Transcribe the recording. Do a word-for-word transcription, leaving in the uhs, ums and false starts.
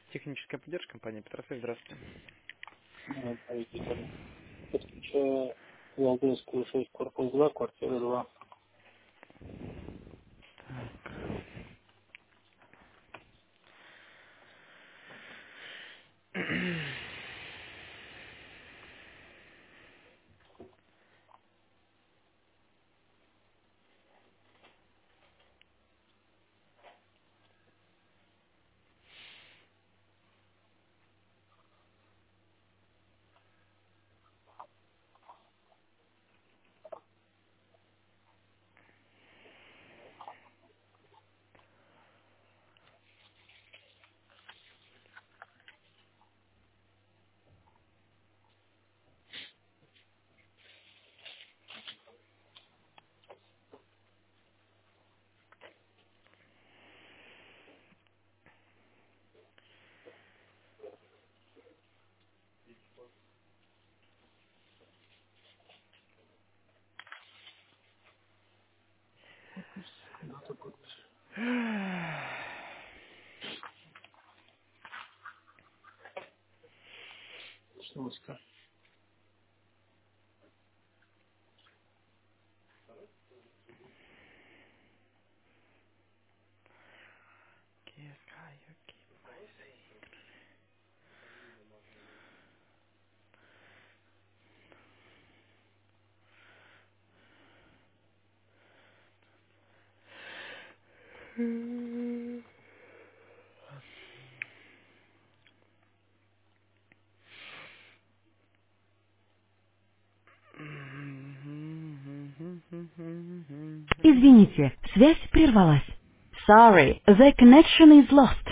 Техническая поддержка компании Петросвет, здравствуйте. Ну, Виктория. Подключаю Валдайскую шесть, корпус два, квартира два. Дата подписи. Сноска. Извините, связь прервалась. Sorry, the connection is lost.